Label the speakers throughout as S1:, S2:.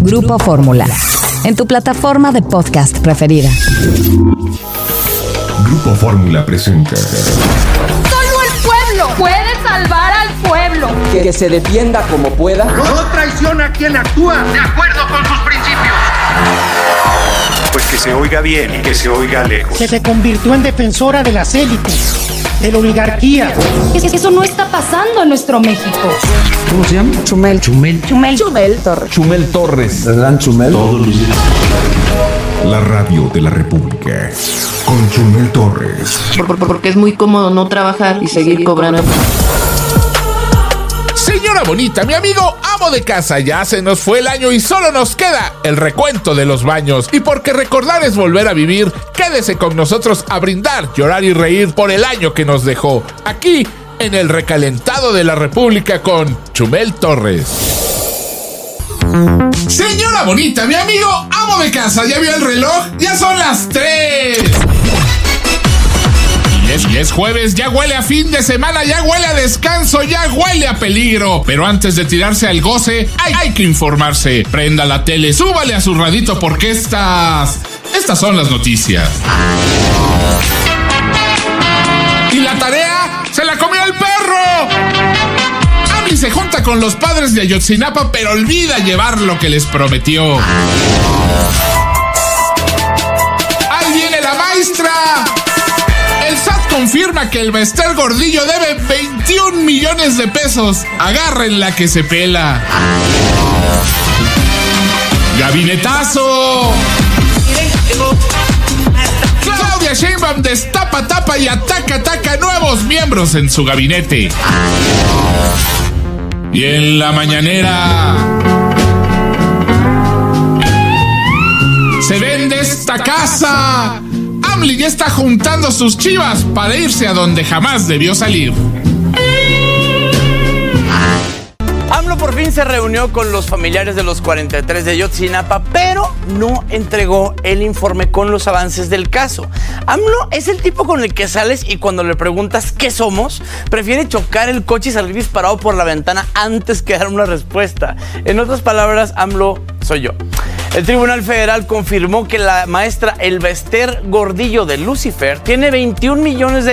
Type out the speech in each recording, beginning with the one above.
S1: Grupo Fórmula, en tu plataforma de podcast preferida.
S2: Grupo Fórmula presenta.
S3: Solo el pueblo puede salvar al pueblo.
S4: Que se defienda como pueda.
S5: No traiciona a quien actúa de acuerdo con sus principios.
S6: Pues que se oiga bien y que se oiga lejos.
S7: Que se convirtió en defensora de las élites, de la oligarquía.
S3: Eso no está pasando en nuestro México.
S4: ¿Cómo se llama? Chumel Torres.
S8: Chumel Torres. ¿Verdad, Chumel? Todos los días.
S2: La radio de la República. Con Chumel Torres.
S9: Porque es muy cómodo no trabajar y seguir cobrando.
S10: Señora bonita, mi amigo amo de casa, ya se nos fue el año y solo nos queda el recuento de los baños. Y porque recordar es volver a vivir, quédese con nosotros a brindar, llorar y reír por el año que nos dejó. Aquí, en el recalentado de la República con Chumel Torres. Señora bonita, mi amigo amo de casa, ¿ya vio el reloj? Ya son las 3. Y es jueves, ya huele a fin de semana, ya huele a descanso, ya huele a peligro. Pero antes de tirarse al goce, hay que informarse. Prenda la tele, súbale a su radito porque estas son las noticias. Y la tarea se la comió el perro. AMLO se junta con los padres de Ayotzinapa, pero olvida llevar lo que les prometió. ¡Ahí viene la maestra! El SAT confirma que el Bester Gordillo debe 21 millones de pesos. Agárrenla que se pela. ¡Gabinetazo! Claudia Sheinbaum destapa, tapa y ataca nuevos miembros en su gabinete. Y en la mañanera se vende esta casa. AMLO ya está juntando sus chivas para irse a donde jamás debió salir.
S11: AMLO por fin se reunió con los familiares de los 43 de Ayotzinapa, pero no entregó el informe con los avances del caso. AMLO es el tipo con el que sales y cuando le preguntas qué somos, prefiere chocar el coche y salir disparado por la ventana antes que dar una respuesta. En otras palabras, AMLO soy yo. El Tribunal Federal confirmó que la maestra El Bester Gordillo de Lucifer debe 21 millones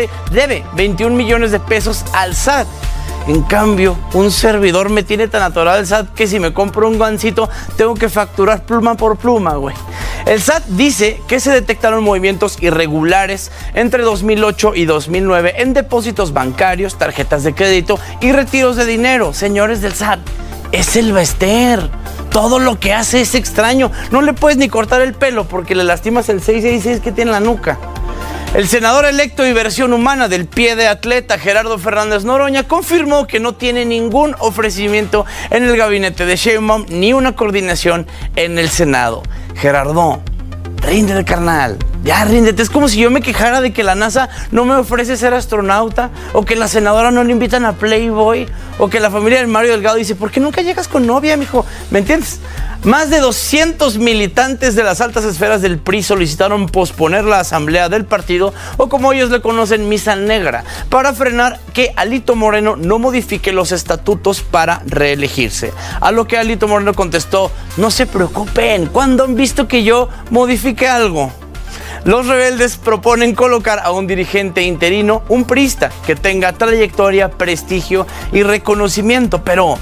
S11: de pesos al SAT. En cambio, un servidor me tiene tan atorado el SAT que si me compro un gancito tengo que facturar pluma por pluma, güey. El SAT dice que se detectaron movimientos irregulares entre 2008 y 2009 en depósitos bancarios, tarjetas de crédito y retiros de dinero. Señores del SAT, es el Bester. Todo lo que hace es extraño. No le puedes ni cortar el pelo porque le lastimas el 666 que tiene en la nuca. El senador electo y versión humana del pie de atleta Gerardo Fernández Noroña confirmó que no tiene ningún ofrecimiento en el gabinete de Sheinbaum ni una coordinación en el Senado. Gerardo, ríndete, carnal. Ya ríndete. Es como si yo me quejara de que la NASA no me ofrece ser astronauta, o que la senadora no le invitan a Playboy, o que la familia del Mario Delgado dice, ¿por qué nunca llegas con novia, mijo? ¿Me entiendes? Más de 200 militantes de las altas esferas del PRI solicitaron posponer la asamblea del partido, o como ellos le conocen, misa negra, para frenar que Alito Moreno no modifique los estatutos para reelegirse. A lo que Alito Moreno contestó, no se preocupen, ¿cuándo han visto que yo modifique algo? Los rebeldes proponen colocar a un dirigente interino, un priista, que tenga trayectoria, prestigio y reconocimiento, pero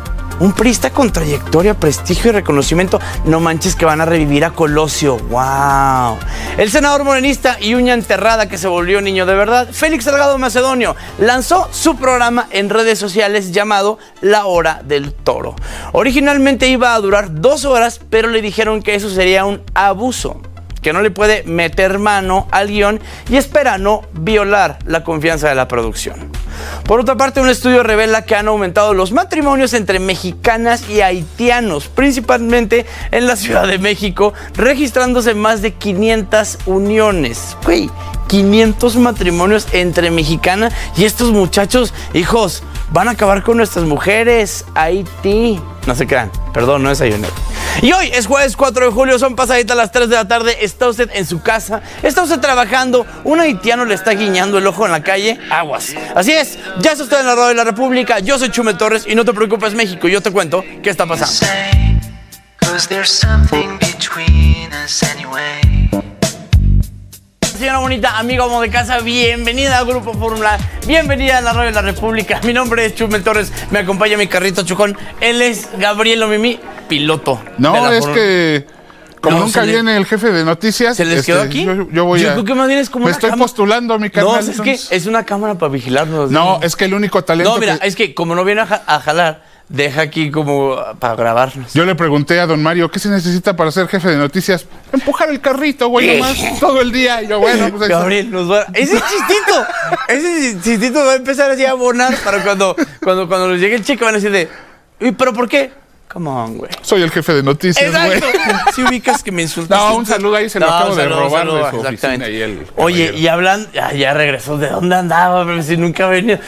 S11: un priista con trayectoria, prestigio y reconocimiento, no manches que van a revivir a Colosio. ¡Wow! El senador morenista y uña enterrada que se volvió niño de verdad, Félix Salgado Macedonio, lanzó su programa en redes sociales llamado La Hora del Toro. Originalmente iba a durar 2 horas, pero le dijeron que eso sería un abuso, que no le puede meter mano al guión y espera no violar la confianza de la producción. Por otra parte, un estudio revela que han aumentado los matrimonios entre mexicanas y haitianos, principalmente en la Ciudad de México, registrándose más de 500 uniones. Güey, 500 matrimonios entre mexicanas y estos muchachos, hijos, van a acabar con nuestras mujeres. Haití. No se crean, perdón, no desayuné. Y hoy es jueves 4 de julio, son pasaditas las 3 de la tarde. ¿Está usted en su casa? ¿Está usted trabajando? ¿Un haitiano le está guiñando el ojo en la calle? Aguas. Así es, ya está usted en la radio de la República. Yo soy Chumel Torres y no te preocupes, México, yo te cuento qué está pasando.
S12: there's something between us anyway.
S11: Señora bonita, amigo amo de casa, bienvenida al Grupo Fórmula, bienvenida a la Radio de la República. Mi nombre es Chumel Torres, me acompaña mi carrito chocón. Él es Gabriel Omimi, piloto.
S10: No, es que como nunca viene el jefe de noticias.
S11: ¿Se les quedó aquí?
S10: Yo voy a...
S11: creo que más bien es como
S10: me estoy postulando a mi canal.
S11: No, es que es una cámara para vigilarnos.
S10: No, es que el único talento...
S11: No, mira, es que como no viene a jalar, deja aquí como para grabarnos.
S10: Yo le pregunté a don Mario, ¿qué se necesita para ser jefe de noticias? Empujar el carrito, güey, nomás, todo el día. Y yo, bueno, pues...
S11: Gabriel, nos va... Ese chistito va a empezar así a abonar para cuando les llegue el cheque van a decir de... ¿Pero por qué? Come on, güey.
S10: Soy el jefe de noticias, güey.
S11: Si ubicas que me insultas.
S10: No, un saludo ahí, se lo acabo de robar de su oficina.
S11: Oye, y hablando... Ya regresó. ¿De dónde andaba? Pero si nunca venía.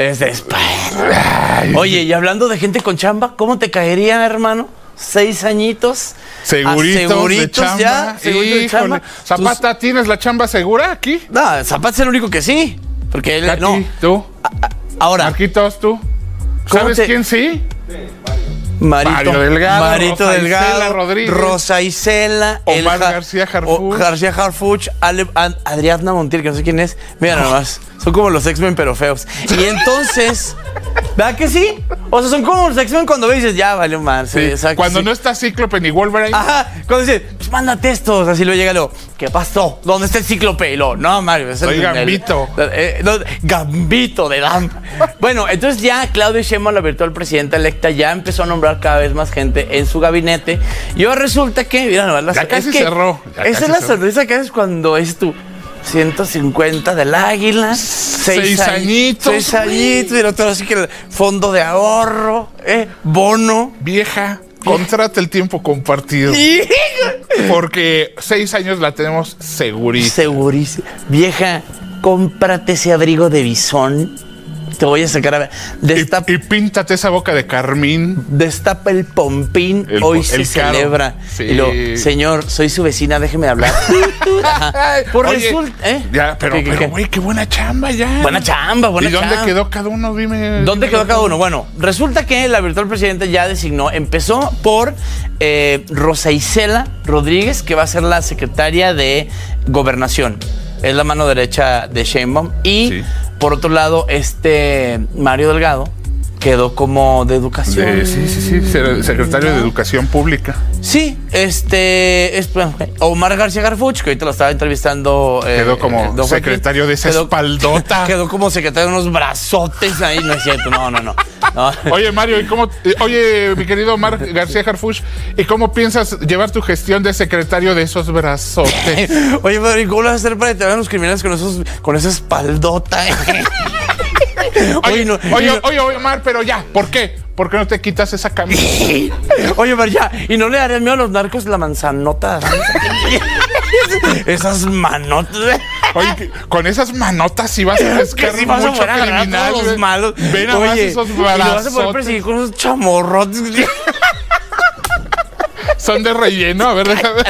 S11: Oye, y hablando de gente con chamba, ¿cómo te caería, hermano? 6 añitos.
S10: Seguritos de chamba.
S11: Ya, seguritos de chamba.
S10: Zapata, ¿tienes la chamba segura aquí?
S11: No, Zapata es el único que sí. Porque él... No.
S10: ¿Tú?
S11: Ahora.
S10: Marquitos, ¿tú? ¿Sabes quién sí?
S11: Mario Delgado,
S10: Rodríguez,
S11: Rosa Isela,
S10: Omar García
S11: Harfuch, Adriana Montiel, que no sé quién es. Mira nomás, son como los X-Men pero feos. Y entonces, ¿verdad que sí? O sea, son como los X-Men cuando ves y dices, ya valió mal.
S10: Sí. Cuando no está Cíclope ni Wolverine.
S11: Ajá, cuando dices, pues mándate estos. Así lo llega, ¿qué pasó? ¿Dónde está el Cíclope? Y no, Mario,
S10: soy Gambito.
S11: Gambito de Dam. Bueno, entonces ya Claudia Sheinbaum, la virtual presidenta electa, ya empezó a nombrar cada vez más gente en su gabinete. Y ahora resulta que, mira,
S10: ya casi cerró.
S11: Esa es la sonrisa que haces cuando es tu 150 del Águila,
S10: 6 añitos.
S11: 6 añitos, y el otro así que el fondo de ahorro, bono.
S10: Vieja, contrata el tiempo compartido. Porque 6 años la tenemos segurísima.
S11: Segurísima. Vieja, cómprate ese abrigo de bisón. Te voy a sacar a ver.
S10: Y píntate esa boca de carmín.
S11: Destapa el pompín. Hoy se celebra. Sí. Y señor, soy su vecina, déjeme hablar. Por resulta.
S10: Ya, pero güey, qué buena chamba ya.
S11: Buena chamba.
S10: ¿Y dónde quedó cada uno? Dime.
S11: ¿Dónde quedó cada uno? Bueno, resulta que la virtual presidenta ya designó, empezó por Rosa Isela Rodríguez, que va a ser la secretaria de Gobernación. Es la mano derecha de Sheinbaum. Y por otro lado, Mario Delgado quedó como de educación.
S10: Sí, secretario de Educación Pública.
S11: Sí, Omar García Harfuch, que ahorita lo estaba entrevistando.
S10: Quedó como secretario de esa espaldota.
S11: Quedó como secretario de unos brazotes ahí, no es cierto, no.
S10: Oye, Mario, oye, mi querido Omar García Harfuch, ¿y cómo piensas llevar tu gestión de secretario de esos brazotes?
S11: Oye, Mario, ¿cómo lo vas a hacer para detener a los criminales con esa espaldota?
S10: Oye, Omar, pero ya, ¿por qué? ¿Por qué no te quitas esa camisa?
S11: Oye, Omar, ya, ¿y no le harías miedo a los narcos la manzanota? Esas manotas.
S10: Oye, con esas manotas sí vas a pescar mucho criminal.
S11: Todos los malos.
S10: Ven a más esos brazos.
S11: Y lo vas a poder perseguir con esos chamorrotes.
S10: Son de relleno, a ver, déjame.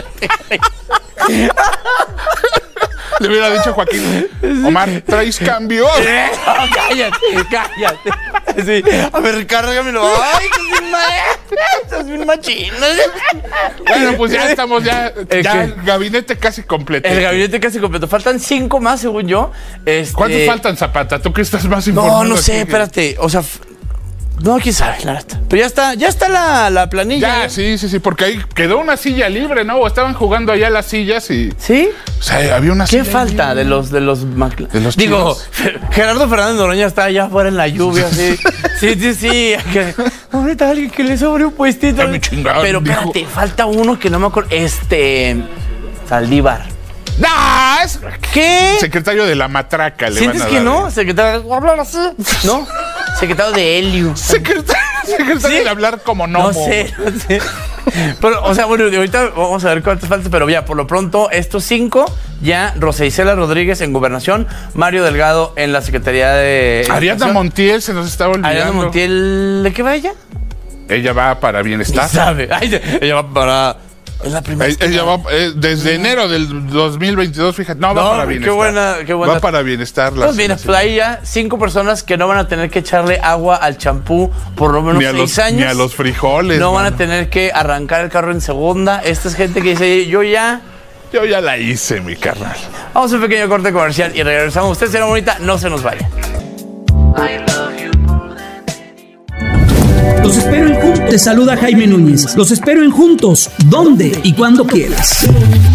S10: Le hubiera dicho a Joaquín, Omar, ¿traes cambio?
S11: Cállate. Sí. A ver, cárgamelo. Ay, estás bien machino.
S10: Bueno, pues ya estamos, el gabinete casi completo.
S11: El gabinete casi completo. Faltan 5 más, según yo.
S10: ¿Cuántos faltan, Zapata? ¿Tú que estás más informado?
S11: No sé, espérate. O sea... No, quién sabe, la neta. Pero ya está la planilla.
S10: Ya, sí, porque ahí quedó una silla libre, ¿no? O estaban jugando allá las sillas y...
S11: ¿Sí?
S10: O sea, había una silla
S11: ¿Qué falta libre de los Digo, Gerardo Fernández Noroña está allá afuera en la lluvia, sí. Sí. Ahorita alguien que le sobre un puestito. Pero espérate, falta uno que no me acuerdo. Saldívar.
S10: ¿Qué? Secretario de la matraca.
S11: ¿Sientes que no? Secretario, hablar así, ¿no? Secretario de Helio.
S10: Secretario de hablar como no.
S11: No sé. Pero, o sea, bueno, ahorita vamos a ver cuántos faltan, pero ya, por lo pronto, estos 5, ya Rosa Isela Rodríguez en Gobernación, Mario Delgado en la Secretaría de...
S10: Ariadna Montiel se nos estaba olvidando.
S11: Ariadna Montiel, ¿de qué va ella?
S10: Ella va para bienestar.
S11: ¿Sabe? Ella va para... Es la primera.
S10: Ella va desde enero del 2022, fíjate. No, va para bienestar.
S11: Qué buena.
S10: Va para bienestar.
S11: Pues mira, pues ahí ya 5 personas que no van a tener que echarle agua al champú por lo menos 6 años.
S10: Ni a los frijoles.
S11: No van a tener que arrancar el carro en segunda. Esta es gente que dice, yo ya
S10: la hice, mi carnal.
S11: Vamos a un pequeño corte comercial y regresamos. Usted será bonita, no se nos vaya.
S13: Los espero en Juntos. Te saluda Jaime Núñez. Los espero en Juntos, donde y cuando quieras.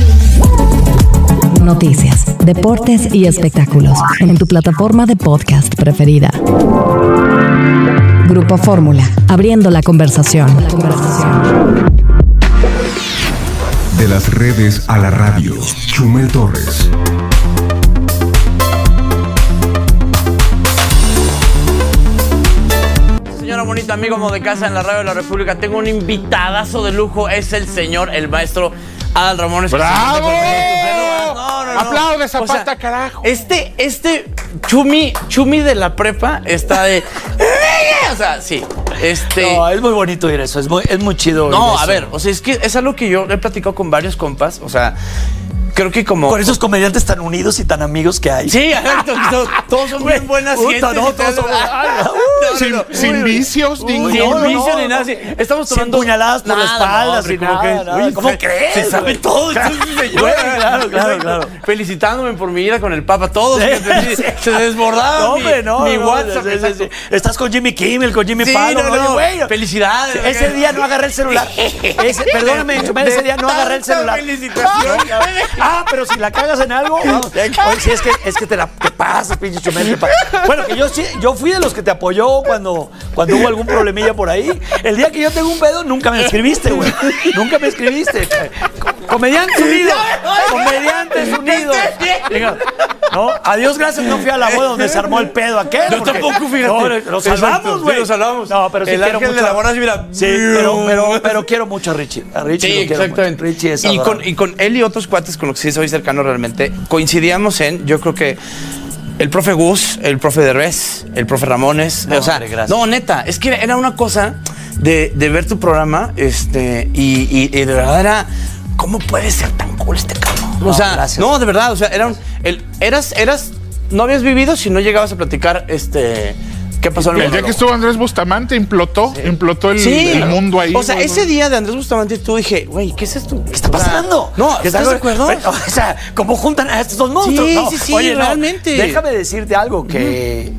S1: Noticias, deportes y espectáculos en tu plataforma de podcast preferida. Grupo Fórmula, abriendo la conversación.
S2: De las redes a la radio, Chumel Torres.
S11: Señora bonita, amigo amo de casa en la radio de la República, tengo un invitadazo de lujo, es el señor, el maestro Adal Ramones.
S10: ¡Bravo!
S11: No.
S10: ¡Aplaude, Zapata, carajo!
S11: Este Chumi de la prepa está de... O sea, sí.
S14: No, es muy bonito ir eso, es muy chido.
S11: No, a ver, o sea, es que es algo que yo he platicado con varios compas, o sea... Creo que como...
S14: Con esos comediantes tan unidos y tan amigos que hay.
S11: Sí, todos son bien buenas gentes.
S10: Sin vicios,
S11: ni nada. Estamos tomando...
S14: Sin puñaladas por la espalda, sin nada. ¿Cómo crees?
S11: Se sabe todo. Claro. Felicitándome por mi vida con el Papa. Todos se desbordaban mi WhatsApp.
S14: Estás con Jimmy Kimmel, con Jimmy Fallon.
S11: Felicidades.
S14: Ese día no agarré el celular. Perdóname, ese día no agarré el celular.
S11: Felicitación.
S14: Pero si la cagas en algo, vamos. Oye, sí, es que te pasas, pinche Chumel. Bueno, que yo fui de los que te apoyó cuando hubo algún problemilla por ahí. El día que yo tengo un pedo, nunca me escribiste, güey. Nunca me escribiste. Comediantes unidos. No, adiós, gracias, no fui a la boda donde se armó el pedo aquel.
S11: Yo tampoco, fíjate.
S14: No, lo salvamos, güey.
S11: Lo salvamos.
S14: No, pero sí
S11: el
S14: quiero
S11: ángel
S14: mucho.
S11: De la boda, mira.
S14: Sí, pero quiero mucho a Richie. A Richie
S11: sí,
S14: lo quiero
S11: exactamente.
S14: Mucho. Richie es
S11: y con él y otros cuates con los que sí soy cercano realmente, coincidíamos en, yo creo que el profe Gus, el profe Derbez, el profe Ramones,
S14: no, o sea, gracias.
S11: No, neta, es que era una cosa de ver tu programa, y de verdad era, ¿cómo puede ser tan cool este cabrón? O sea, gracias. No, de verdad, o sea, no habías vivido si no llegabas a platicar, ¿qué pasó en el
S10: día que estuvo Andrés Bustamante implotó el mundo ahí.
S11: O sea, ese día de Andrés Bustamante tú dije, güey, ¿qué es esto?
S14: ¿Qué está pasando?
S11: No, ¿estás de acuerdo?
S14: O sea, ¿cómo juntan a estos dos monstruos?
S11: Sí,
S14: Oye,
S11: realmente.
S14: Déjame decirte algo que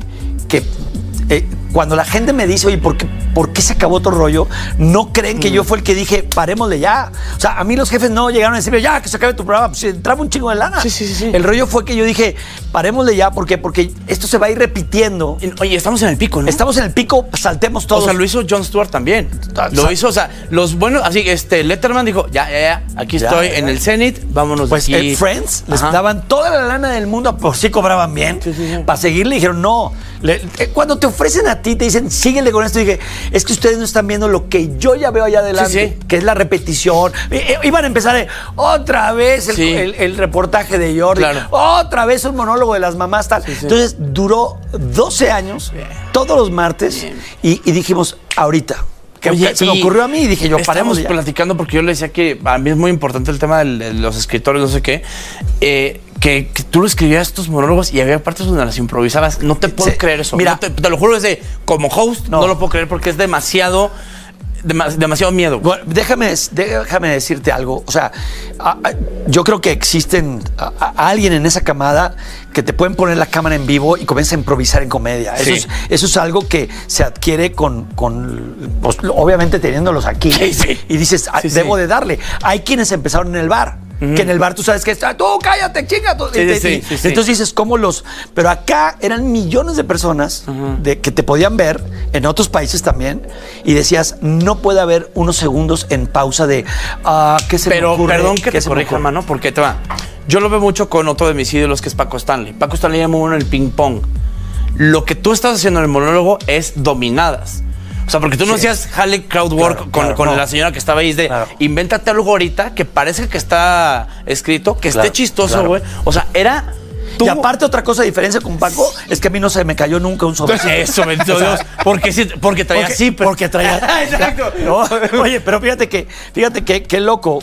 S14: cuando la gente me dice, oye, ¿por qué se acabó otro rollo? No creen que yo fue el que dije, parémosle ya. O sea, a mí los jefes no llegaron a decirme, ya, que se acabe tu programa. Pues entraba un chingo de lana.
S11: Sí.
S14: El rollo fue que yo dije, parémosle ya, porque esto se va a ir repitiendo.
S11: Oye, estamos en el pico, ¿no?
S14: Estamos en el pico, saltemos todos.
S11: O sea, lo hizo Jon Stewart también. Lo hizo, o sea, los buenos, así, Letterman dijo, ya, aquí estoy en el Zenith, vámonos
S14: pues
S11: de aquí.
S14: Friends les daban toda la lana del mundo, por si cobraban bien. Para seguirle dijeron, no. Cuando te ofrecen a ti, te dicen, síguele con esto. Y dije, es que ustedes no están viendo lo que yo ya veo allá adelante, que es la repetición. Iban a empezar otra vez el reportaje de Jordi, otra vez un monólogo de las mamás, tal. Entonces duró 12 años, todos los martes, y dijimos, ahorita. Oye, se me ocurrió a mí y dije yo, paremos ya.
S11: Platicando porque yo le decía que a mí es muy importante el tema de los escritores, no sé qué, que tú lo escribías estos monólogos y había partes donde las improvisabas. No te puedo creer eso. Mira, te lo juro, como host no lo puedo creer porque es demasiado miedo.
S14: Bueno, déjame decirte algo. O sea, yo creo que existen alguien en esa camada que te pueden poner la cámara en vivo y comienza a improvisar en comedia. Eso es algo que se adquiere con pues, obviamente teniéndolos aquí. Y dices, debo de darle. Hay quienes empezaron en el bar. Que en el bar tú sabes que tú cállate, chinga. Entonces dices, ¿cómo los...? Pero acá eran millones de personas que te podían ver, en otros países también, y decías, no puede haber unos segundos en pausa de, ¿qué se me ocurre?
S11: Perdón que te corrija, hermano, porque te va. Yo lo veo mucho con otro de mis ídolos que es Paco Stanley. Paco Stanley llama uno el ping pong. Lo que tú estás haciendo en el monólogo es dominadas. O sea, porque tú no hacías Harley crowd work con la señora que estaba ahí, invéntate algo ahorita que parece que está escrito, que esté chistoso, güey. O sea, era tú.
S14: Y aparte, otra cosa de diferencia con Paco es que a mí no se me cayó nunca un sobrecito.
S11: Eso, bendito Dios. Porque traía zipper.
S14: Porque traía.
S11: Exacto.
S14: No, oye, pero fíjate que qué loco.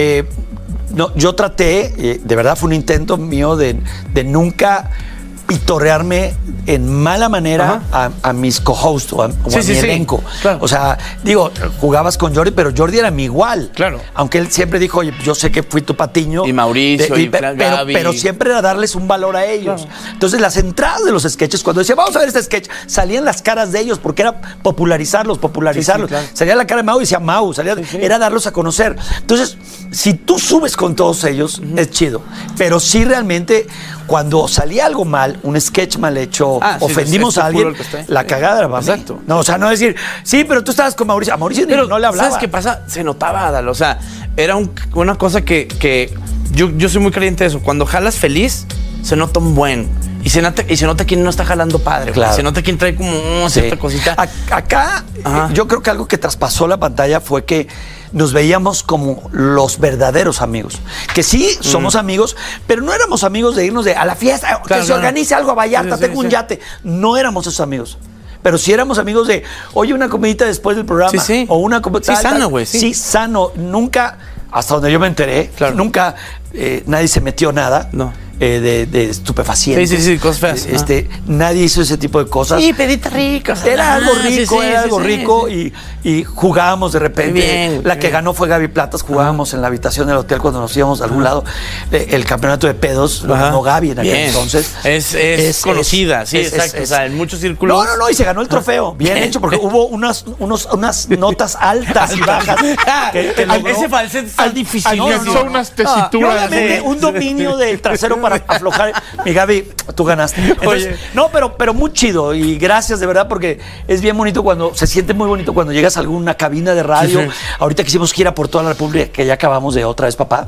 S14: No, yo traté, de verdad fue un intento mío de nunca pitorrearme en mala manera a mis co-hosts o a mi elenco.
S11: Claro.
S14: O sea, digo, jugabas con Jordi, pero Jordi era mi igual.
S11: Claro.
S14: Aunque él siempre dijo, oye, yo sé que fui tu patiño.
S11: Y Mauricio, Gaby.
S14: Pero siempre era darles un valor a ellos. Claro. Entonces, las entradas de los sketches, cuando decía, vamos a ver este sketch, salían las caras de ellos, porque era popularizarlos. Sí, claro. Salía la cara de Mau y decía Mau, era darlos a conocer. Entonces, si tú subes con todos ellos, es chido. Pero sí realmente, cuando salía algo mal, un sketch mal hecho, ofendimos a alguien, la cagada era para mí.
S11: Exacto.
S14: No, o sea, no decir, sí, pero tú estabas con Mauricio. A Mauricio no le hablaba.
S11: ¿Sabes qué pasa? Se notaba, Adal. O sea, era una cosa que yo soy muy creyente de eso. Cuando jalas feliz, se nota un buen. Y se nota quién no está jalando padre. Claro. Se nota quién trae como cierta cosita.
S14: Acá, yo creo que algo que traspasó la pantalla fue que nos veíamos como los verdaderos amigos. Que sí, somos amigos, pero no éramos amigos de irnos a la fiesta, que se organice algo a Vallarta, tengo un yate. No éramos esos amigos. Pero sí éramos amigos de, oye, una comidita después del programa. O una comidita.
S11: Sí, sano, güey.
S14: Sí, sano. Nunca, hasta donde yo me enteré, nunca nadie se metió nada. No. De estupefacientes.
S11: Sí, cosas feas.
S14: Nadie hizo ese tipo de cosas.
S11: Sí, pedita rica. O sea,
S14: era algo rico, y jugábamos de repente.
S11: Bien,
S14: la que ganó fue Gaby Platas, jugábamos en la habitación del hotel cuando nos íbamos a algún lado. El campeonato de pedos lo ganó Gaby en aquel entonces.
S11: Es conocida, exacto. O sea, en muchos círculos.
S14: No, y se ganó el trofeo. Bien hecho, porque hubo unas notas altas y bajas.
S11: Ese falsete está difícil.
S10: Son unas tesituras.
S14: Un dominio del trasero para aflojar. Mi Gaby, tú ganaste. Entonces, pero muy chido. Y gracias de verdad, porque es bien bonito se siente muy bonito cuando llegas a alguna cabina de radio. Sí. Ahorita que hicimos gira por toda la República, que ya acabamos de otra vez, papá.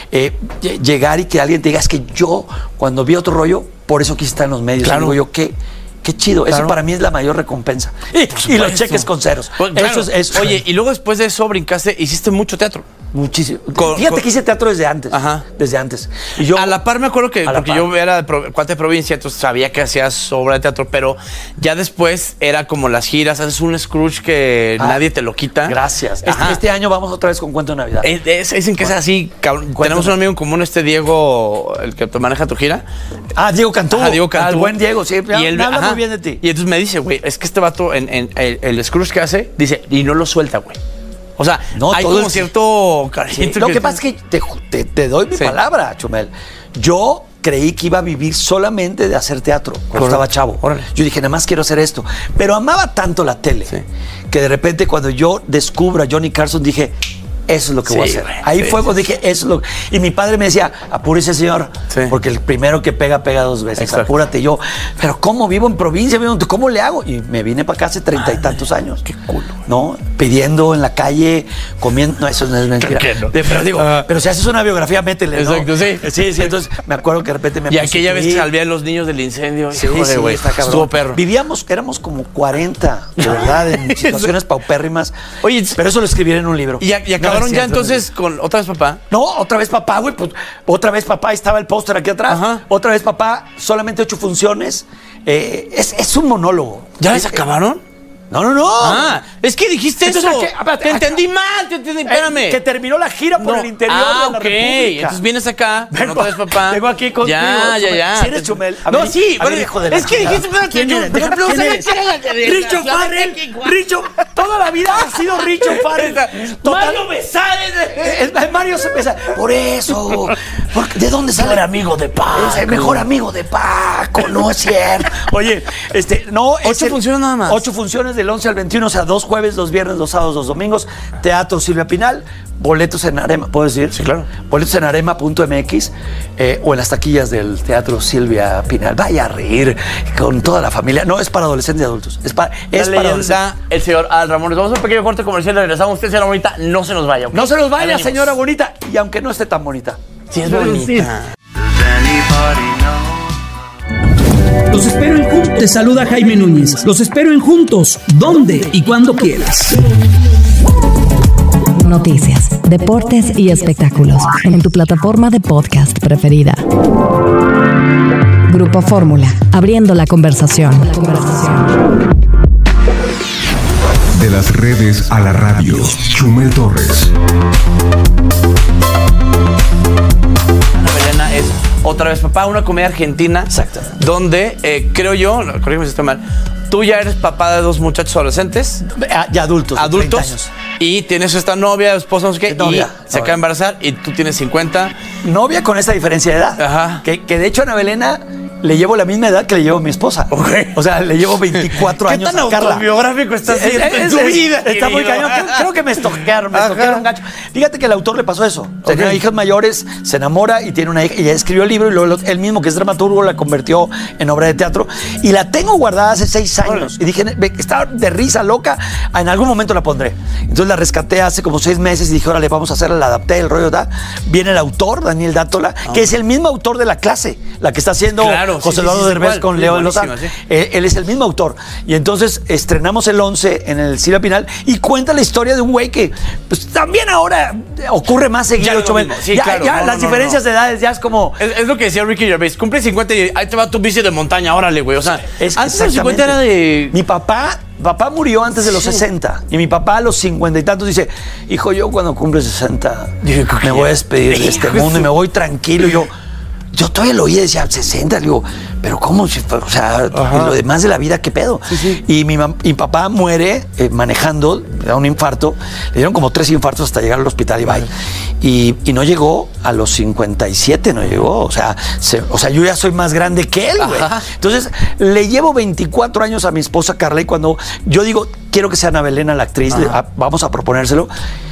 S14: Llegar y que alguien te diga, es que yo, cuando vi otro rollo, por eso quise estar en los medios.
S11: Claro.
S14: Digo yo, qué chido. Eso para mí es la mayor recompensa. Y los cheques con ceros.
S11: Pues, claro. Eso. Oye, y luego después de eso brincaste, hiciste mucho teatro.
S14: Muchísimo. Fíjate que hice teatro desde antes. Desde antes. Y yo,
S11: a la par me acuerdo que, porque yo era cuate de provincia, entonces sabía que hacías obra de teatro, pero ya después era como las giras, haces un Scrooge que nadie te lo quita.
S14: Gracias. Este año vamos otra vez con Cuento de Navidad.
S11: Dicen que es así, cabrón. Tenemos un amigo en común, Diego, el que te maneja tu gira.
S14: Diego Cantú.
S11: Diego Cantú.
S14: El buen Diego, sí.
S11: Y él
S14: habla muy bien de ti.
S11: Y entonces me dice, güey, es que este vato, en el Scrooge que hace, dice, y no lo suelta, güey. O sea, hay como cierto cariño.
S14: Lo que pasa es que te doy mi palabra, Chumel. Yo creí que iba a vivir solamente de hacer teatro cuando estaba chavo. Yo dije, nada más quiero hacer esto. Pero amaba tanto la tele que de repente cuando yo descubro a Johnny Carson dije, eso es lo que voy a hacer. Ahí fue cuando dije, eso es lo que... Y mi padre me decía, apúrese, señor, porque el primero que pega 2 veces. Exacto. Apúrate. Yo, pero ¿cómo vivo en provincia? ¿Cómo le hago? Y me vine para acá hace 30 y tantos años.
S11: Qué culo.
S14: ¿No? Pidiendo en la calle, comiendo... No, eso no es mentira.
S11: No?
S14: Pero digo, pero si haces una biografía, métele, ¿no?
S11: Exacto, sí.
S14: Sí, entonces me acuerdo que de repente me...
S11: Y aquella vez que salvé a los niños del incendio.
S14: Sí, güey.
S11: Estuvo perro.
S14: Éramos como 40, de verdad, en situaciones paupérrimas.
S11: Oye,
S14: pero eso lo escribiré en un libro.
S11: Y acabaron ya entonces... ¿Con otra vez papá?
S14: No, otra vez papá, güey. Pues, otra vez papá, estaba el póster aquí atrás. Otra vez papá, solamente 8 funciones. Es un monólogo.
S11: ¿Ya les acabaron?
S14: No.
S11: Es que dijiste eso. Te entendí mal, espérame.
S14: Que terminó la gira por el interior de la República.
S11: Entonces vienes acá, otra vez papá.
S14: Vengo aquí contigo.
S11: Ya.
S14: Si eres Chumel.
S11: No, sí. Es que dijiste,
S14: ¿quién eres? Richo Farrell. Richo, toda la vida ha sido Richo Farrell.
S11: Mario Besares.
S14: Mario Besares. Por eso. ¿De dónde sale?
S11: El amigo de Paco.
S14: Es el mejor amigo de Paco, no es cierto. Oye, no.
S11: 8 funciones nada más.
S14: 8 funciones del 11 al 21, o sea, 2 jueves, 2 viernes, 2 sábados, 2 domingos. Teatro Silvia Pinal. Boletos en Arema, ¿puedo decir?
S11: Sí, claro.
S14: Boletos en arema.mx o en las taquillas del Teatro Silvia Pinal. Vaya a reír con toda la familia. No, es para adolescentes y adultos. Es para adolescentes.
S11: El señor Al Ramón. Nos vamos a un pequeño corte comercial. Regresamos. Usted, señora bonita, no se nos vaya. ¿Okay?
S14: No se nos vaya, señora bonita. Y aunque no esté tan bonita.
S11: Sí, es bonita.
S13: Los espero en Juntos. Te saluda Jaime Núñez. Los espero en Juntos, donde y cuando quieras.
S1: Noticias, deportes y espectáculos en tu plataforma de podcast preferida. Grupo Fórmula, abriendo la conversación.
S2: De las redes a la radio, Chumel Torres.
S11: Belena es Otra vez papá, una comedia argentina.
S14: Exacto.
S11: Donde, creo yo, corrígeme si estoy mal, tú ya eres papá de 2 muchachos adolescentes.
S14: Ya adultos.
S11: Adultos.
S14: 30 años.
S11: Y tienes esta novia, esposa, no sé qué,
S14: novia,
S11: y se acaba de embarazar y tú tienes 50.
S14: Novia con esta diferencia de edad.
S11: Ajá.
S14: Que de hecho a Ana Belena le llevo la misma edad que le llevo a mi esposa.
S11: Okay.
S14: O sea, le llevo 24 años
S11: ¿Qué tan
S14: a Carla.
S11: autobiográfico estás haciendo en tu vida?
S14: Está muy cañón. Creo que me estoquearon gacho. Fíjate que el autor le pasó eso. Tenía hijas mayores, se enamora y tiene una hija. Y ella escribió el libro y luego él mismo, que es dramaturgo, la convirtió en obra de teatro. Y la tengo guardada hace 6 años. Y dije, estaba de risa loca, en algún momento la pondré. Entonces la rescaté hace como 6 meses y dije, órale, vamos a hacerla, la adapté, el rollo da. Viene el autor, Daniel Dátola, que es el mismo autor de La Clase, la que está haciendo José Eduardo Derbez con Leo Lozano. Él es el mismo autor. Y entonces estrenamos el 11 en el Silvia Pinal y cuenta la historia de un güey que pues, también ahora ocurre más seguido. Las diferencias de edades ya es como...
S11: Es lo que decía Ricky Gervais. Cumple 50 y ahí te va tu bici de montaña, órale, güey. O sea, antes de los 50 era de...
S14: Mi papá murió antes de los 60 y mi papá a los 50 y tantos dice, hijo, yo cuando cumple 60 me voy a despedir de este mundo y me voy tranquilo. Yo todavía lo oía y decía, 60, digo, pero ¿cómo? O sea, lo demás de la vida, ¿qué pedo? Y mi papá muere manejando, le da un infarto, le dieron como 3 infartos hasta llegar al hospital y bye. Y no llegó a los 57, no llegó, o sea, yo ya soy más grande que él, güey. Entonces, le llevo 24 años a mi esposa Carla y cuando yo digo, quiero que sea Ana Belena la actriz, vamos a proponérselo,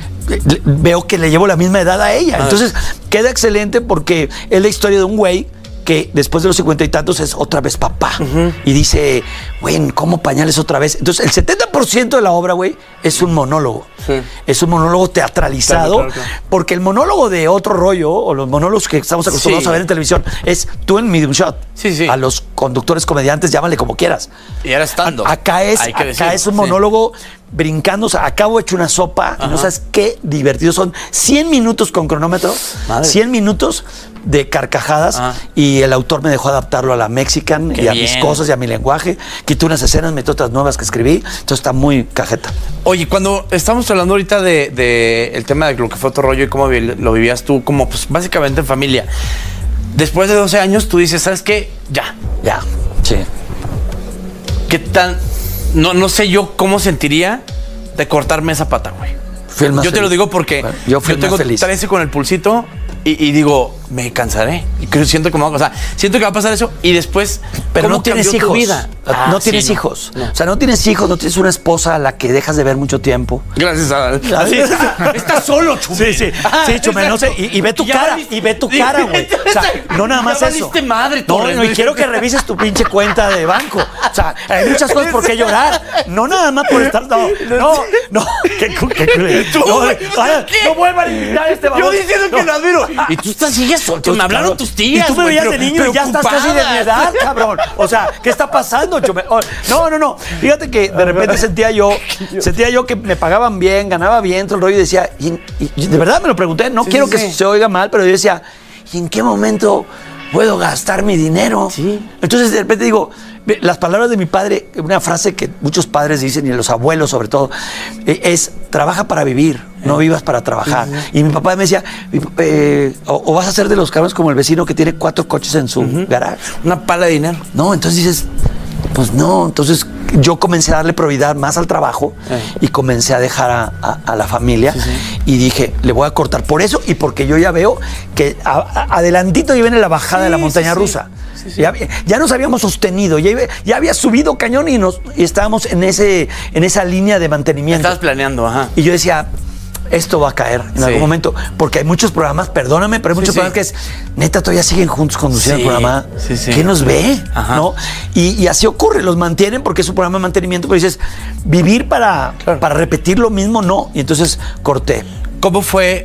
S14: veo que le llevo la misma edad a ella. Entonces queda excelente porque es la historia de un güey que después de los 50 y tantos es otra vez papá. Y dice, güey, ¿cómo pañales otra vez? Entonces el 70% de la obra, güey, es un monólogo. Es un monólogo teatralizado. Claro. Porque el monólogo de Otro Rollo, o los monólogos que estamos acostumbrados a ver en televisión, es tú en medium shot. A los conductores, comediantes, llámale como quieras.
S11: Y era stand-up.
S14: Acá es un monólogo brincando, o sea, acabo hecho una sopa, y no sabes qué divertido. Son 100 minutos con cronómetro, 100 minutos de carcajadas, y el autor me dejó adaptarlo a la Mexican y a mis cosas y a mi lenguaje. Quité unas escenas, metí otras nuevas que escribí, entonces está muy cajeta.
S11: Oye, cuando estamos hablando ahorita de el tema de lo que fue Otro Rollo y cómo lo vivías tú, como pues básicamente en familia, después de 12 años tú dices, ¿sabes qué? Ya,
S14: sí.
S11: ¿Qué tan...? No sé yo cómo sentiría de cortarme esa pata, güey. Yo te lo digo porque bueno, yo tengo 13 con el pulsito y digo, me cansaré. Y siento que siento que va a pasar eso y después.
S14: Pero no tienes hijos. No tienes hijos. No. O sea, no tienes hijos, no tienes una esposa a la que dejas de ver mucho tiempo.
S11: Gracias a estás solo, Chumel.
S14: Sí, Chumel, no sé. Y ve tu cara. Y ve tu cara, güey. O sea, no nada más eso.
S11: Madre,
S14: no, y quiero que revises tu pinche cuenta de banco. O sea, hay muchas cosas por qué llorar. No nada más por estar. No. Qué no vuelvan a invitar a este baboso.
S11: Yo diciendo que lo admiro. Y tú sigues soltero. Me hablaron tus tías.
S14: Y tú me veías de niño y ya estás casi de mi edad, cabrón. O sea, ¿qué está pasando? No. Fíjate que de repente sentía yo que me pagaban bien, ganaba bien, todo el rollo, y decía, y de verdad me lo pregunté, no quiero que se oiga mal, pero yo decía, ¿y en qué momento puedo gastar mi dinero? Entonces de repente digo, las palabras de mi padre, una frase que muchos padres dicen, y los abuelos sobre todo, es, trabaja para vivir, no vivas para trabajar. Y mi papá me decía, o vas a ser de los cabrones como el vecino que tiene 4 coches en su garaje.
S11: Una pala de dinero.
S14: No, entonces dices, pues no. Entonces yo comencé a darle prioridad más al trabajo y comencé a dejar a la familia y dije, le voy a cortar por eso y porque yo ya veo que adelantito ya viene la bajada de la montaña rusa. Ya nos habíamos sostenido, ya había subido cañón y estábamos en esa línea de mantenimiento.
S11: Estabas planeando,
S14: Y yo decía, esto va a caer en algún momento, porque hay muchos programas, perdóname, pero hay muchos programas que es, neta, todavía siguen juntos conduciendo el programa. ¿Quién nos ve? ¿No? Y así ocurre, los mantienen porque es un programa de mantenimiento, pero dices, vivir para repetir lo mismo, no. Y entonces corté.
S11: ¿Cómo fue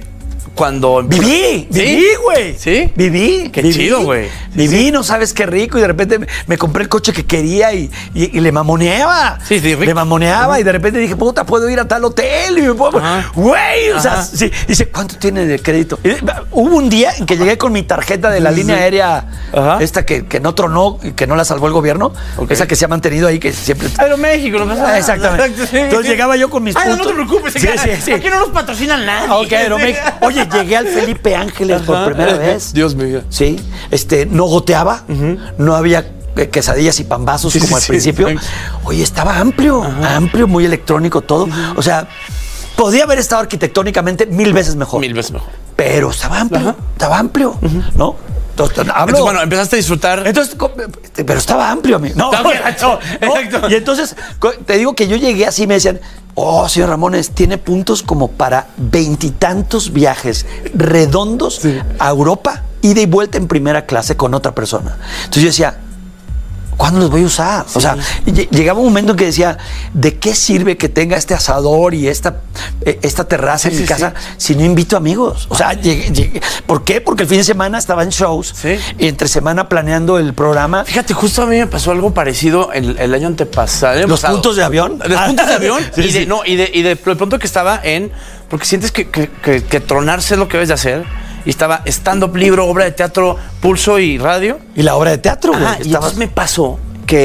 S11: cuando...
S14: Viví, güey.
S11: ¿Sí?
S14: Viví.
S11: Qué chido, güey.
S14: Viví, no sabes qué rico. Y de repente me compré el coche que quería y le mamoneaba.
S11: Sí, rico.
S14: Le mamoneaba y de repente dije, puta, puedo ir a tal hotel. Y me puedo... Güey, o sea, sí. Dice, ¿cuánto tiene de crédito? Y hubo un día en que llegué con mi tarjeta de la línea aérea, esta que no tronó y que no la salvó el gobierno. Esa que se ha mantenido ahí, que siempre...
S11: Aeroméxico, no pasa nada.
S14: Exactamente.
S11: Sí.
S14: Entonces llegaba yo con mis puntos.
S11: No te preocupes.
S14: Sí.
S11: Aquí no nos patrocinan nadie.
S14: Ok, Aeroméxico. Oye, llegué al Felipe Ángeles por primera vez.
S11: Dios mío.
S14: Sí. No goteaba. No había quesadillas y pambazos como al principio. Oye, estaba amplio. Amplio, muy electrónico todo. O sea, podía haber estado arquitectónicamente 1000 veces mejor.
S11: 1000 veces mejor.
S14: Pero estaba amplio. Estaba amplio. ¿No?
S11: Entonces, bueno, empezaste a disfrutar.
S14: Entonces, pero estaba amplio, amigo. No,
S11: exacto.
S14: Y entonces, te digo que yo llegué así y me decían, señor Ramones, tiene puntos como para 20 y tantos viajes redondos a Europa, ida y vuelta en primera clase con otra persona. Entonces yo decía, ¿cuándo los voy a usar? O sea, llegaba un momento en que decía, ¿de qué sirve que tenga este asador y esta terraza en mi casa si no invito amigos? O sea, llegué. ¿Por qué? Porque el fin de semana estaba en shows, y entre semana planeando el programa.
S11: Fíjate, justo a mí me pasó algo parecido el año antepasado.
S14: ¿Los puntos de avión?
S11: Los puntos de avión. Y de pronto que estaba porque sientes que tronarse es lo que debes de hacer. Y estaba stand-up, libro, obra de teatro, pulso y radio.
S14: Y la obra de teatro, güey.
S11: Y entonces me pasó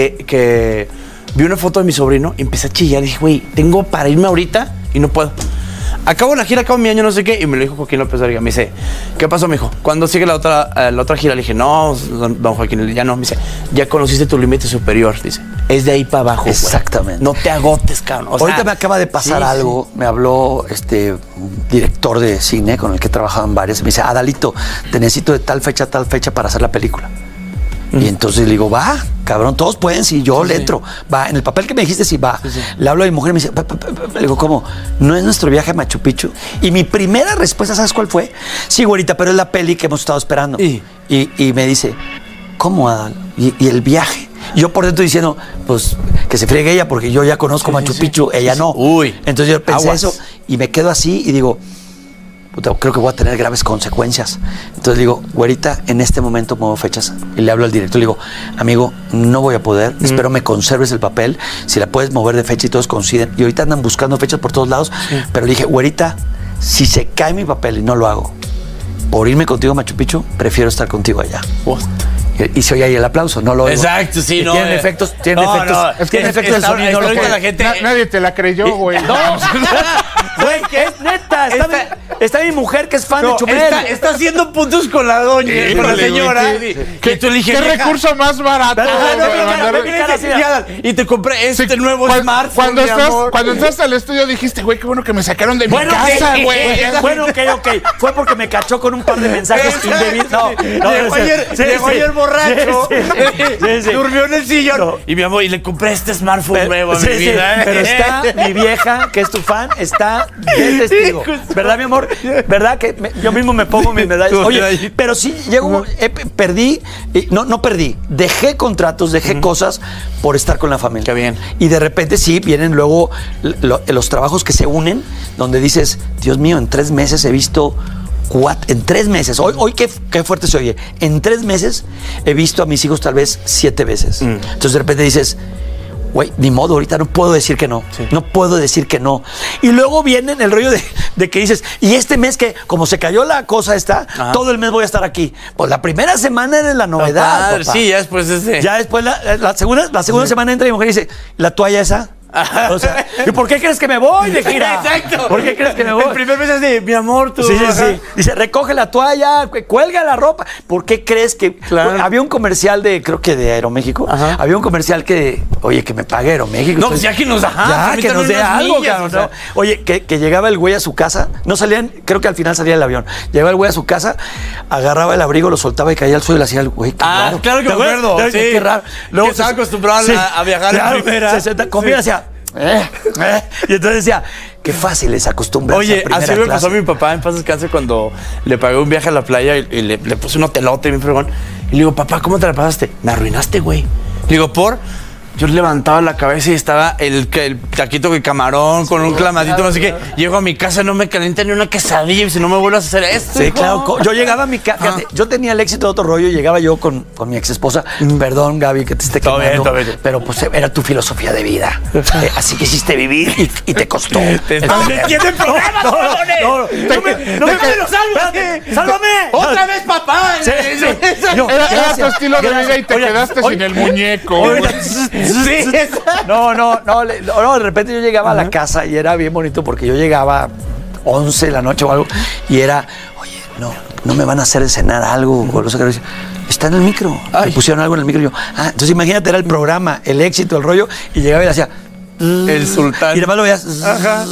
S11: que vi una foto de mi sobrino y empecé a chillar. Y dije, güey, tengo para irme ahorita y no puedo. Acabo la gira, acabo mi año, no sé qué. Y me lo dijo Joaquín López Dóriga. Me dice, ¿qué pasó, mijo? ¿Cuándo sigue la otra gira? Le dije, no, don Joaquín, ya no. Me dice, ya conociste tu límite superior. Dice, es de ahí para abajo.
S14: Exactamente.
S11: Wey. No te agotes, cabrón.
S14: Ahorita me acaba de pasar algo. Me habló un director de cine con el que he trabajado en varias. Me dice, Adalito, te necesito de tal fecha para hacer la película. Y entonces le digo, va, cabrón, todos pueden, si yo le entro. Va, en el papel que me dijiste, sí, va. Le hablo a mi mujer y me dice, le digo, ¿cómo? ¿No es nuestro viaje a Machu Picchu? Y mi primera respuesta, ¿sabes cuál fue? Sí, güerita, pero es la peli que hemos estado esperando. Y me dice, ¿cómo, Adal? ¿Y el viaje? Y yo por dentro diciendo, pues, que se friegue ella, porque yo ya conozco Machu Picchu, ella no. Entonces yo pensé eso y me quedo así y digo, puta, creo que voy a tener graves consecuencias. Entonces digo, güerita, en este momento muevo fechas. Y le hablo al director, le digo, amigo, no voy a poder, espero me conserves el papel, si la puedes mover de fecha y todos coinciden. Y ahorita andan buscando fechas por todos lados, pero le dije, güerita, si se cae mi papel y no lo hago, por irme contigo a Machu Picchu, prefiero estar contigo allá. Y se oye ahí el aplauso, no lo oigo.
S11: Exacto, sí, no.
S14: Tienen efectos, tienen efectos del sonido.
S10: La gente... Nadie te la creyó, güey.
S14: No, güey, que es neta. Está mi mujer que es fan de Chumel.
S11: Está haciendo puntos con la doña, con la señora.
S10: Que tú eliges. ¿Qué recurso más barato?
S11: Y te compré este nuevo smartphone.
S10: Cuando entraste al estudio dijiste, güey, qué bueno que me sacaron de mi casa, güey.
S14: Bueno, ok. Fue porque me cachó con un par de mensajes indebidos.
S11: Llegó ayer borracho. Durmió en el sillón. Y mi amor, y le compré este smartphone nuevo a mi vida.
S14: Pero está mi vieja, que es tu fan, está de testigo. ¿Verdad, mi amor? ¿Verdad? Que yo mismo me pongo mis medallas. Oye, pero sí, perdí, no perdí, dejé contratos, dejé cosas por estar con la familia.
S11: Qué bien.
S14: Y de repente sí, vienen luego los trabajos que se unen, donde dices, Dios mío, en 3 meses he visto... En 3 meses, hoy qué fuerte se oye, en 3 meses he visto a mis hijos tal vez 7 veces. Entonces de repente dices, güey, ni modo, ahorita no puedo decir que no. No puedo decir que no. Y luego viene el rollo de que dices, y este mes que, como se cayó la cosa esta, todo el mes voy a estar aquí. Pues la primera semana era la novedad. Papá.
S11: Sí, ya después
S14: Ya después la segunda semana entra mi mujer y dice, ¿la toalla esa? O sea, ¿y por qué crees que me voy de gira?
S11: Exacto.
S14: ¿Por qué crees que me voy?
S11: El primer mes es de, mi amor, tú.
S14: Sí. Dice, recoge la toalla, cuelga la ropa. ¿Por qué crees que...? Claro. Había un comercial creo que de Aeroméxico. Había un comercial que, oye, que me pague Aeroméxico.
S11: No, pues ya que nos
S14: da. Ya, que nos dé algo, cabrón. O sea, oye, que llegaba el güey a su casa. No salían, creo que al final salía el avión. Llegaba el güey a su casa, agarraba el abrigo, lo soltaba y caía al suelo y le hacía el güey.
S11: Claro que me acuerdo.
S14: Sí. Qué raro.
S11: Luego que estaba acostumbrado a viajar en primera.
S14: Se comía, decía... Y entonces decía, qué fácil es acostumbrarse.
S11: Oye, así me pasó a mi papá en paz descanse cuando le pagué un viaje a la playa y le puse un hotelote bien fregón. Y le digo, papá, ¿cómo te la pasaste? Me arruinaste, güey. Le digo, ¿por? yo levantaba la cabeza y estaba el taquito de camarón con un clamadito, así que llego a mi casa, no me calienta ni una quesadilla y si no me vuelvas a hacer esto.
S14: Sí, claro. Yo llegaba a mi casa, fíjate, yo tenía el éxito de Otro Rollo y llegaba yo con mi ex esposa. Perdón, Gaby, que te esté quemando.
S11: Todo bien.
S14: Pero pues era tu filosofía de vida. Así que hiciste vivir y te costó.
S11: Te estás metiendo en problemas,
S14: no me lo salves. ¡Sálvame!
S11: ¡Otra vez, papá!
S14: Sí.
S10: Era tu estilo de vida y te quedaste sin el muñeco.
S14: Sí. No, de repente yo llegaba a la casa y era bien bonito porque yo llegaba 11 de la noche o algo y era, oye, no me van a hacer cenar algo. Está en el micro. Me pusieron algo en el micro y yo, entonces imagínate, era el programa, el éxito, el rollo, y llegaba y le hacía,
S11: el sultán.
S14: Y además lo veías. Ajá.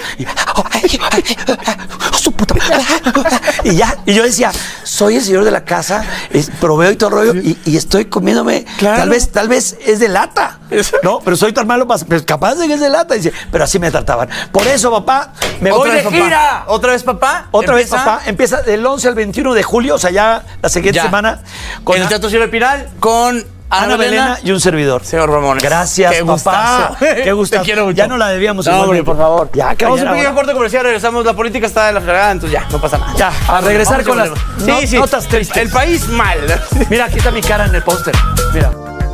S14: Su puta madre. Y yo decía, soy el señor de la casa, proveo y todo el rollo, y estoy comiéndome. Claro. Tal vez es de lata. No, pero soy tan malo, pues capaz de que es de lata. Dice, pero así me trataban. Por eso, papá, me voy de gira.
S11: ¿Otra vez, papá?
S14: Otra vez, papá. Empieza del 11 al 21 de julio, o sea, ya la siguiente semana.
S11: En el Teatro Cielo Piral, con
S14: Ana Belena y un servidor.
S11: Señor Ramones.
S14: Gracias, papá. Qué gustazo.
S11: Te quiero mucho.
S14: Ya no la debíamos.
S11: No, hombre, por favor.
S14: Ya,
S11: vamos a un pequeño corte comercial, regresamos. La política está de la fregada, entonces ya, no pasa nada.
S14: Ya, a regresar con las notas tristes.
S11: El país mal.
S14: Mira, aquí está mi cara en el póster. Mira.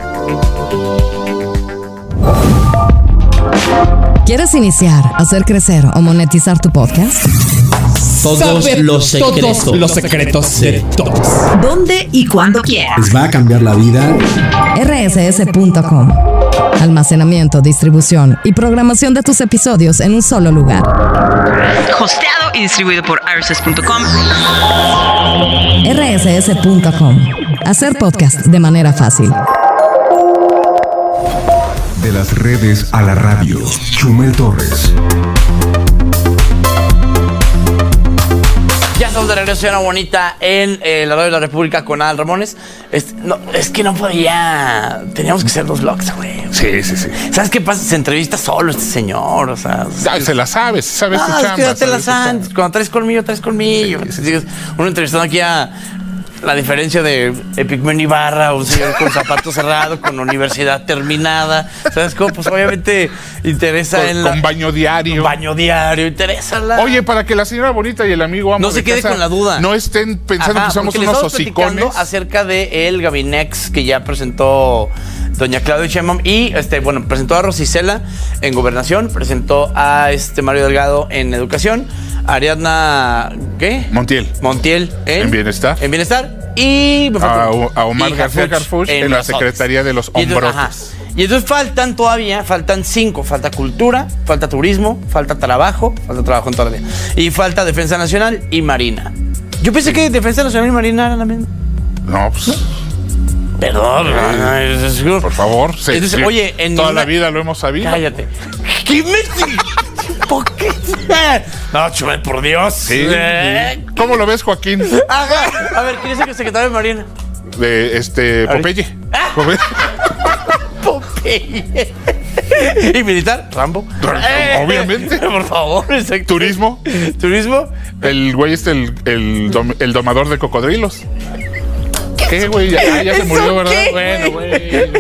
S1: ¿Quieres iniciar, hacer crecer o monetizar tu podcast?
S13: Todos los secretos de todos.
S1: ¿Dónde y cuándo quieras?
S8: Les va a cambiar la vida.
S1: rss.com. Almacenamiento, distribución y programación de tus episodios en un solo lugar.
S15: Hosteado y distribuido por rss.com.
S1: rss.com. Hacer podcast de manera fácil.
S2: De las redes a la radio, Chumel Torres.
S11: Ya estamos de regreso, Ana Bonita, en la radio de la República con Adal Ramones. Es que no podía. Teníamos que hacer 2 vlogs, güey.
S10: Sí.
S11: ¿Sabes qué pasa? Se entrevista solo este señor, o sea.
S10: Se la sabe su chamba.
S11: Es que ya te la sabes. Cuando traes colmillo. Sí. Uno entrevistando aquí a la diferencia de Epigmenio Ibarra, un señor con zapato cerrado, con universidad terminada. ¿Sabes cómo? Pues obviamente interesa
S10: con baño diario.
S11: Interesa la...
S10: Oye, para que la señora Bonita y el amigo amo
S11: no se quede con la duda.
S10: No estén pensando que somos unos hocicones.
S11: Acerca de el Gabinex que ya presentó doña Claudia Sheinbaum y presentó a Rosy Cela en Gobernación, presentó a Mario Delgado en Educación, Ariadna Montiel en Bienestar y
S10: a Omar García Harfuch en la Secretaría de los Hombrotes.
S11: Y entonces faltan 5. Falta cultura, falta turismo, falta trabajo en toda la vida. Y falta Defensa Nacional y Marina. Yo pensé que Defensa Nacional y Marina eran la misma.
S10: No, pues...
S11: Perdón.
S10: Por favor.
S11: Entonces, oye,
S10: toda la vida lo hemos sabido.
S11: Cállate. ¿Qué me... ¿Por qué? No, Chumel, por Dios.
S10: Sí. ¿Cómo lo ves, Joaquín?
S11: A ver, ¿quién es el secretario de Marina?
S10: De Popeye.
S11: Popeye. ¿Y militar? Rambo.
S10: Obviamente.
S11: Por favor. Exacto.
S10: Turismo. El güey el domador de cocodrilos. ¿Qué, güey? Ya se murió, ¿verdad? Bueno, güey.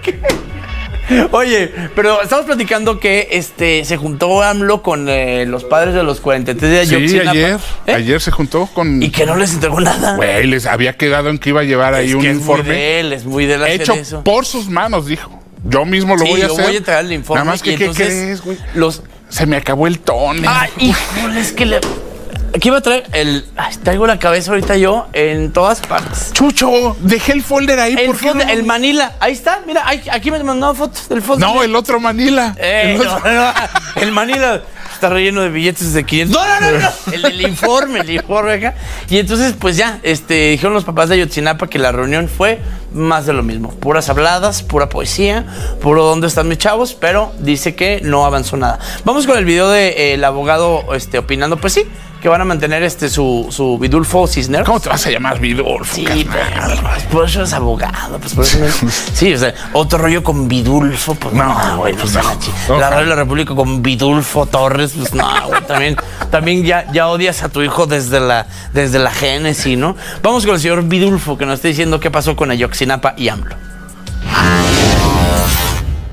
S11: Oye, pero estamos platicando que se juntó AMLO con los padres de los 43 de Ayotzinapa.
S10: Sí, ayer se juntó con...
S11: Y que no les entregó nada.
S10: Güey, les había quedado en que iba a llevar ahí un informe.
S11: Es muy de la
S10: hecho por sus manos, dijo. Yo mismo lo voy a hacer.
S11: Voy a entregar el informe.
S10: Nada más que, ¿qué crees, güey? Se me acabó el tono.
S11: Híjole, es que aquí iba a traer traigo la cabeza ahorita yo en todas partes.
S10: Chucho, dejé el folder ahí.
S11: El Manila, ahí está, mira, aquí me mandó fotos del folder.
S10: No, el otro Manila.
S11: El Manila está relleno de billetes de 500. No. El informe acá. Y entonces, pues ya, dijeron los papás de Ayotzinapa que la reunión fue más de lo mismo. Puras habladas, pura poesía, puro ¿dónde están mis chavos? Pero dice que no avanzó nada. Vamos con el video del abogado opinando. Pues sí, que van a mantener su Vidulfo Cisneros.
S10: ¿Cómo te vas a llamar Vidulfo?
S11: Sí, por eso es abogado. Pues por eso sí, o sea, otro rollo con Vidulfo. Pues no, güey, pues no. La radio de la República con Vidulfo Torres, pues no, güey, también ya odias a tu hijo desde la génesis, ¿no? Vamos con el señor Vidulfo, que nos está diciendo qué pasó con Ayotzinapa y AMLO.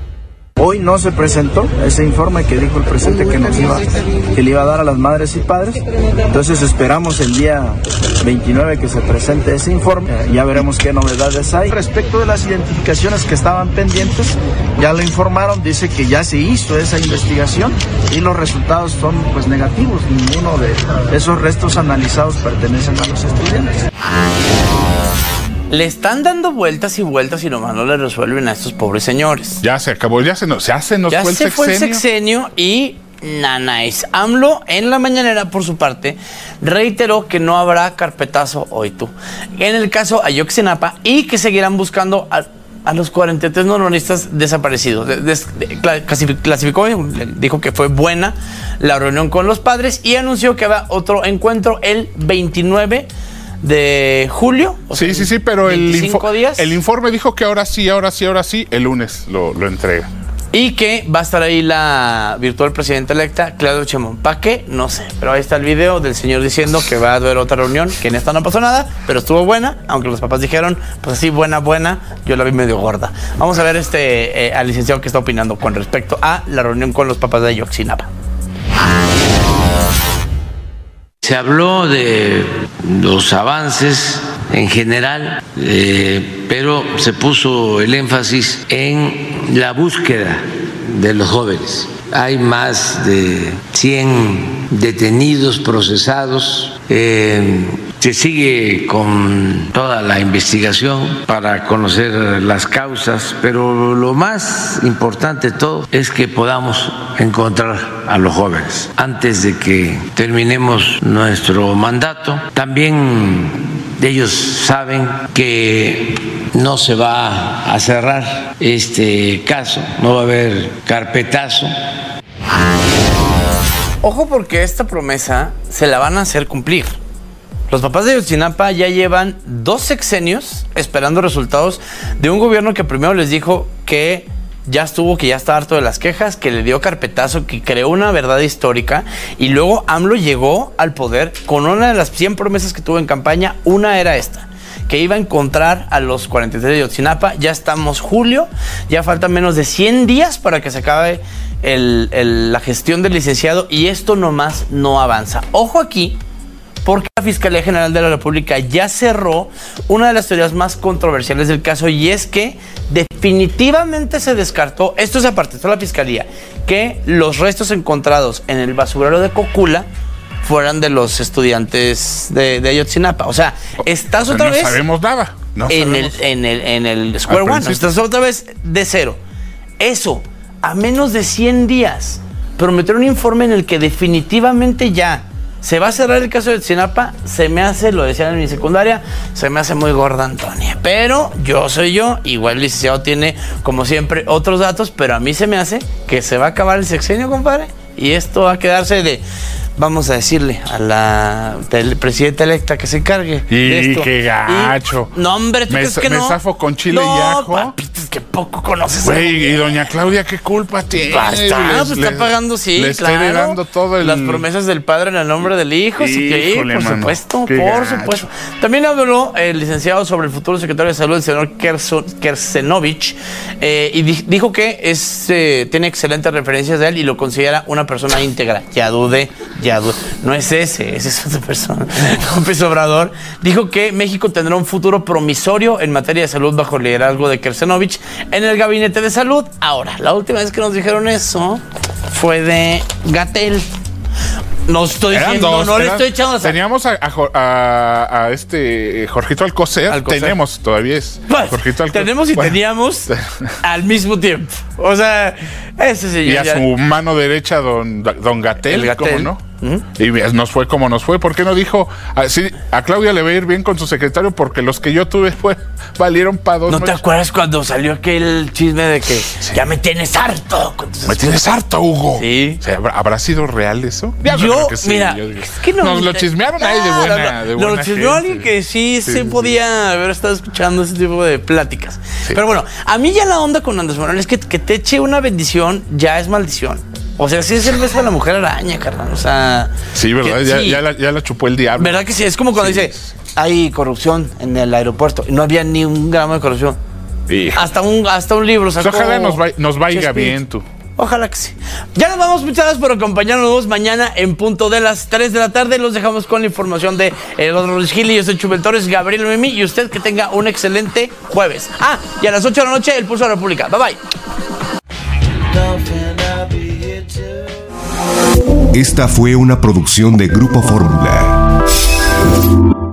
S16: no se presentó ese informe que dijo el presidente que le iba a dar a las madres y padres. Entonces esperamos el día 29 que se presente ese informe. Ya veremos qué novedades hay. Respecto de las identificaciones que estaban pendientes, ya lo informaron, dice que ya se hizo esa investigación y los resultados son pues negativos. Ninguno de esos restos analizados pertenecen a los estudiantes.
S11: Le están dando vueltas y vueltas y nomás no le resuelven a estos pobres señores.
S10: Ya se acabó, ya se nos fue el
S11: sexenio y nanáis. AMLO en la mañanera, por su parte, reiteró que no habrá carpetazo hoy tú. En el caso Ayotzinapa y que seguirán buscando a los 43 noronistas desaparecidos. Clasificó, dijo que fue buena la reunión con los padres y anunció que habrá otro encuentro el 29 de julio.
S10: Sí, pero el informe dijo que ahora sí, el lunes lo entrega.
S11: Y que va a estar ahí la virtual presidenta electa, Claudia Sheinbaum. ¿Para qué? No sé. Pero ahí está el video del señor diciendo que va a haber otra reunión, que en esta no pasó nada, pero estuvo buena, aunque los papás dijeron, pues así, buena, yo la vi medio gorda. Vamos a ver al licenciado que está opinando con respecto a la reunión con los papás de Ayotzinapa.
S17: Se habló de los avances en general, pero se puso el énfasis en la búsqueda de los jóvenes. Hay más de 100 detenidos, procesados. Se sigue con toda la investigación para conocer las causas, pero lo más importante de todo es que podamos encontrar a los jóvenes antes de que terminemos nuestro mandato. También ellos saben que no se va a cerrar este caso, no va a haber carpetazo.
S11: Ojo, porque esta promesa se la van a hacer cumplir. Los papás de Ayotzinapa ya llevan 2 sexenios esperando resultados de un gobierno que primero les dijo que ya está harto de las quejas, que le dio carpetazo, que creó una verdad histórica, y luego AMLO llegó al poder con una de las 100 promesas que tuvo en campaña. Una era esta, que iba a encontrar a los 43 de Ayotzinapa. Ya estamos julio, ya faltan menos de 100 días para que se acabe la gestión del licenciado, y esto nomás no avanza. Ojo aquí, porque la Fiscalía General de la República ya cerró una de las teorías más controversiales del caso, y es que definitivamente se descartó, esto se apartó la Fiscalía, que los restos encontrados en el basurero de Cocula fueran de los estudiantes de Ayotzinapa. O sea, estás otra vez...
S10: No sabemos nada.
S11: En el Square One, estás otra vez de cero. Eso, a menos de 100 días, prometer un informe en el que definitivamente ya se va a cerrar el caso de Ayotzinapa, se me hace, lo decían en mi secundaria, se me hace muy gorda, Antonia. Pero yo soy yo, igual el licenciado tiene, como siempre, otros datos, pero a mí se me hace que se va a acabar el sexenio, compadre, y esto va a quedarse de... Vamos a decirle a la presidenta electa que se encargue de esto.
S10: ¡Qué gacho!
S11: No, hombre, ¿tú crees que no?
S10: Me zafo con chile y ajo.
S11: Papitos, que poco conoces.
S10: Güey, y doña Claudia, ¿qué culpa tiene?
S11: Está pagando, sí,
S10: le está heredando todo
S11: las promesas del padre en el nombre del hijo. Así que, por supuesto. También habló el licenciado sobre el futuro secretario de Salud, el señor Kersenovich, y dijo que tiene excelentes referencias de él y lo considera una persona íntegra. Ya dudé. No es ese es otra persona. López Obrador dijo que México tendrá un futuro promisorio en materia de salud bajo el liderazgo de Kersenovich en el gabinete de salud. Ahora, la última vez que nos dijeron eso fue de Gatell. No estoy diciendo, no le estoy echando.
S10: Teníamos a Jorgito Alcocer. Tenemos, todavía es Jorgito Alcocer.
S11: Tenemos y teníamos al mismo tiempo. O sea, ese señor.
S10: Y a su mano derecha, don Gatell, ¿cómo no? Y nos fue como nos fue. ¿Por qué no dijo? A Claudia le va a ir bien con su secretario porque los que yo tuve valieron para dos.
S11: ¿No te acuerdas cuando salió aquel chisme de que ya me tienes harto?
S10: Me tienes harto, Hugo.
S11: Sí.
S10: O sea, ¿habrá sido real eso?
S11: Mira, es que no.
S10: Nos lo chismearon ahí de buena.
S11: Nos lo chismeó alguien que sí se podía haber estado escuchando ese tipo de pláticas. Sí. Pero bueno, a mí ya la onda con Andrés Manuel es que te eche una bendición ya es maldición. O sea, sí es el beso de la mujer araña, carnal. O sea...
S10: Sí, ¿verdad? Ya la chupó el diablo.
S11: ¿Verdad que sí? Es como cuando dice, hay corrupción en el aeropuerto. Y no había ni un gramo de corrupción. Hasta un libro sacó...
S10: Ojalá nos vaya bien, tú.
S11: Ojalá que sí. Ya nos vamos, muchas gracias por acompañarnos mañana en punto de las 3 de la tarde. Los dejamos con la información de Luis Gil y yo soy Chumel Torres, Gabriel Noemí, y usted que tenga un excelente jueves. Y a las 8 de la noche, el Pulso de la República. Bye bye.
S2: Esta fue una producción de Grupo Fórmula.